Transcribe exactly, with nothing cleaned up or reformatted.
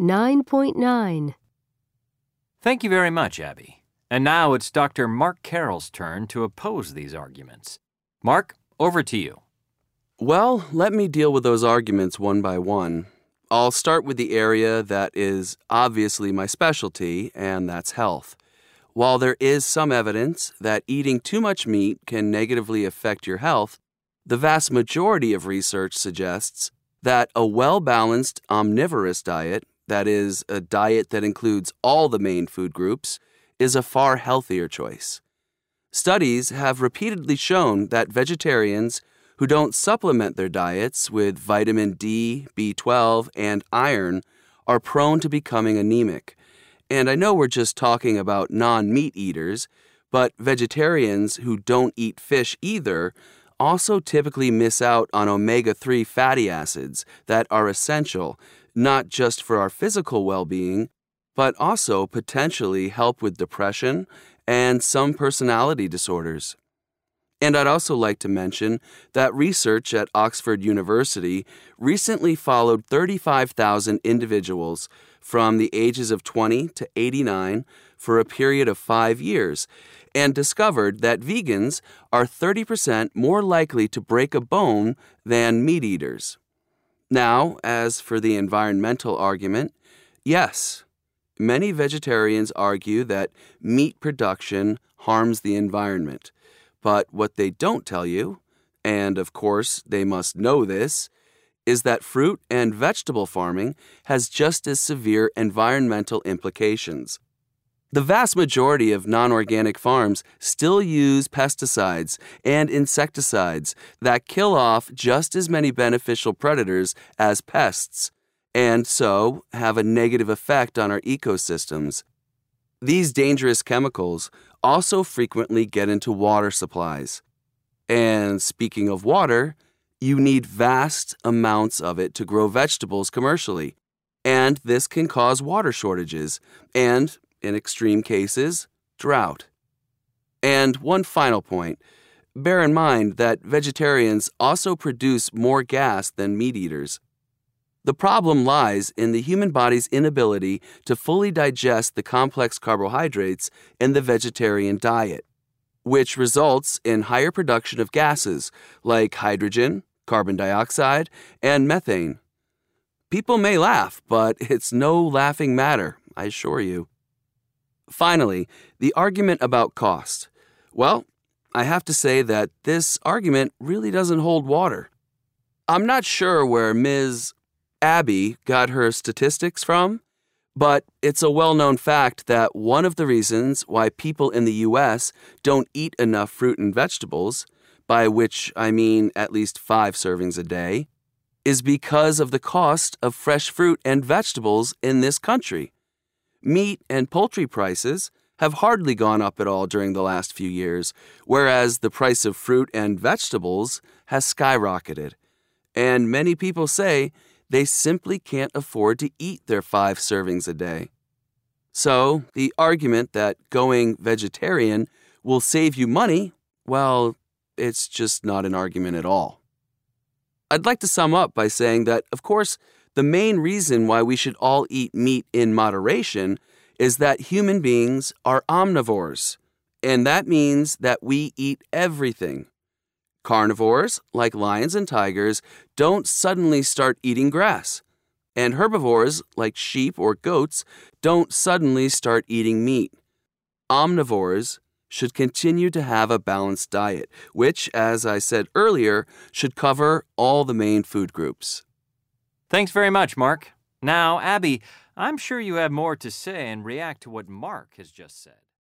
nine point nine. Thank you very much, Abby. And now it's Doctor Mark Carroll's turn to oppose these arguments. Mark, over to you. Well, let me deal with those arguments one by one. I'll start with the area that is obviously my specialty, and that's health. While there is some evidence that eating too much meat can negatively affect your health, the vast majority of research suggests that a well-balanced omnivorous diet, that is, a diet that includes all the main food groups, is a far healthier choice. Studies have repeatedly shown that vegetarians who don't supplement their diets with vitamin D, B twelve, and iron are prone to becoming anemic. And I know we're just talking about non-meat eaters, but vegetarians who don't eat fish either also typically miss out on omega three fatty acids that are essential not just for our physical well-being, but also potentially help with depression and some personality disorders. And I'd also like to mention that research at Oxford University recently followed thirty-five thousand individuals from the ages of twenty to eighty-nine for a period of five years and discovered that vegans are thirty percent more likely to break a bone than meat eaters. Now, as for the environmental argument, yes, many vegetarians argue that meat production harms the environment. But what they don't tell you, and of course they must know this, is that fruit and vegetable farming has just as severe environmental implications. The vast majority of non-organic farms still use pesticides and insecticides that kill off just as many beneficial predators as pests, and so have a negative effect on our ecosystems. These dangerous chemicals also frequently get into water supplies. And speaking of water, you need vast amounts of it to grow vegetables commercially, and this can cause water shortages and, in extreme cases, drought. And one final point, bear in mind that vegetarians also produce more gas than meat eaters. The problem lies in the human body's inability to fully digest the complex carbohydrates in the vegetarian diet, which results in higher production of gases like hydrogen, carbon dioxide, and methane. People may laugh, but it's no laughing matter, I assure you. Finally, the argument about cost. Well, I have to say that this argument really doesn't hold water. I'm not sure where Miz Abby got her statistics from, but it's a well-known fact that one of the reasons why people in the U S don't eat enough fruit and vegetables, by which I mean at least five servings a day, is because of the cost of fresh fruit and vegetables in this country. Meat and poultry prices have hardly gone up at all during the last few years, whereas the price of fruit and vegetables has skyrocketed. And many people say they simply can't afford to eat their five servings a day. So, the argument that going vegetarian will save you money, well, it's just not an argument at all. I'd like to sum up by saying that, of course, the main reason why we should all eat meat in moderation is that human beings are omnivores, and that means that we eat everything. Carnivores, like lions and tigers, don't suddenly start eating grass, and herbivores, like sheep or goats, don't suddenly start eating meat. Omnivores should continue to have a balanced diet, which, as I said earlier, should cover all the main food groups. Thanks very much, Mark. Now, Abby, I'm sure you have more to say and react to what Mark has just said.